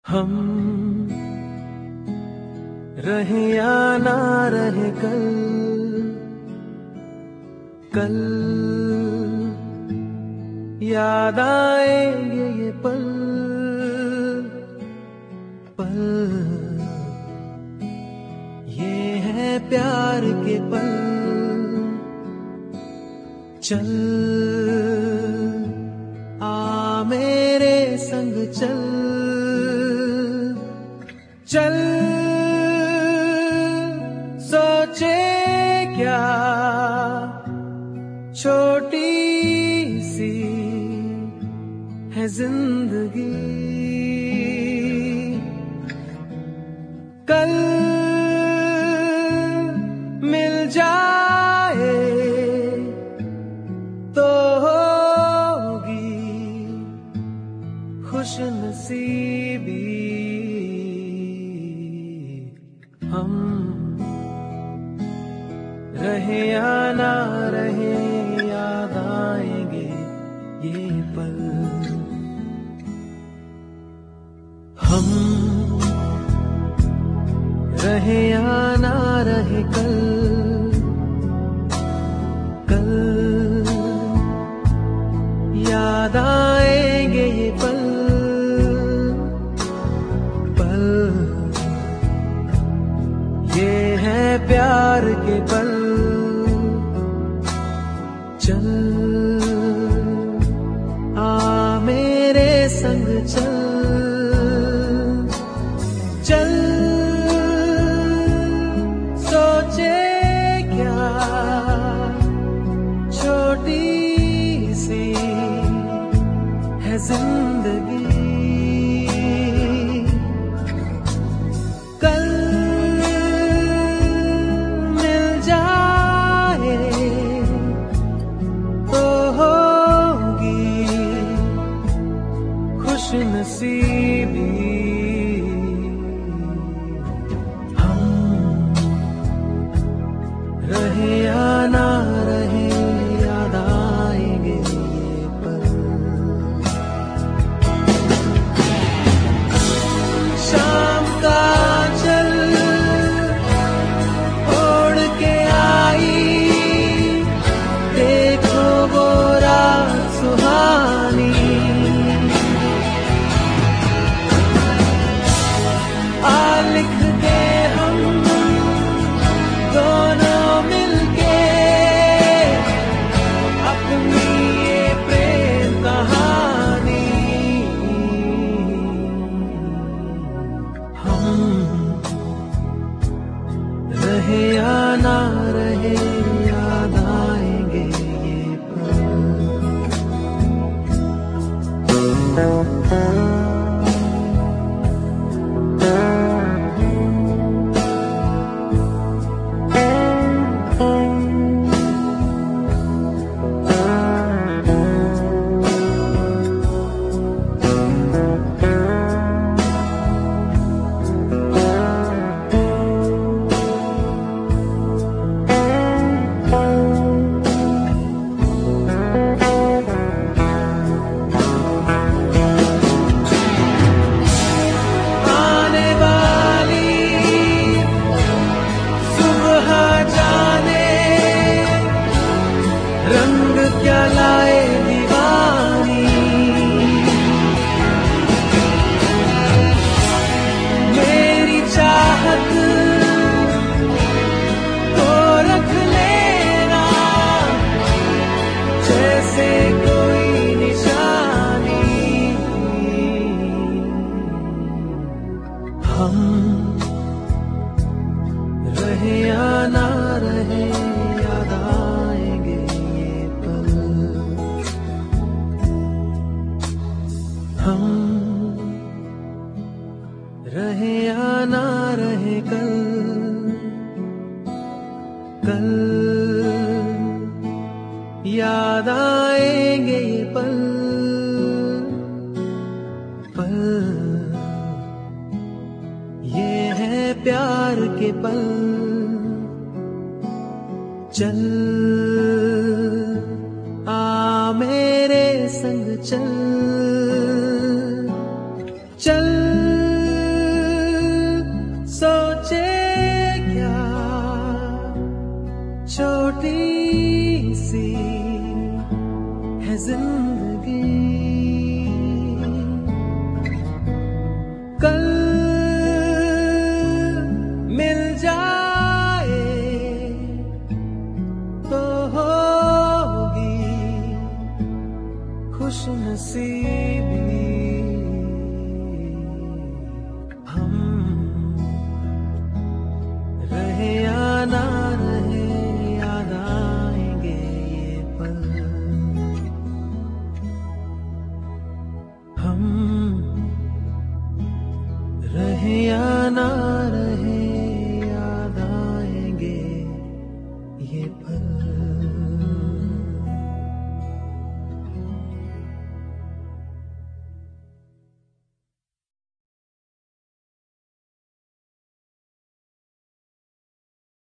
हम रहे या ना रहे कल, कल याद आएंगे ये पल, पल ये है प्यार के पल। चल आ मेरे संग चल, चल सोचे क्या छोटी सी है जिंदगी, कल मिल जाए तो होगी खुश नसीबी। हम रहे या ना रहे याद आएंगे ये पल। हम रहे या ना रहे कल, कल याद आएंगे ये पल, पल ये है प्यार के पल। चल आ मेरे संग चल, चल सोचे क्या छोटी सी है जिंदगी, कल मिल जाए तो होगी खुश नसीबी। हम रहे या ना रहे याद आएंगे ये पल। शाम का चल ओढ़ के आई, देखो वो रात सुहानी, आ लिख दे हम दोनों मिलके अपनी ये प्रेम कहानी। हम रहे या ना रहे याद आएंगे ये पल। रंग क्या लाए दीवानी, मेरी चाहत तो रख लेना जैसे कोई निशानी। हम रहे या ना रहे याद आएंगे ये पल। हम रहे या ना रहे कल, कल याद आएंगे ये पल, पल ये है प्यार के पल। चल आ मेरे संग चल, चल जिंदगी कल मिल जाए तो होगी खुश नसीबी। हम रहे या ना रहे याद आएंगे ये पल। हम रहे या ना रहे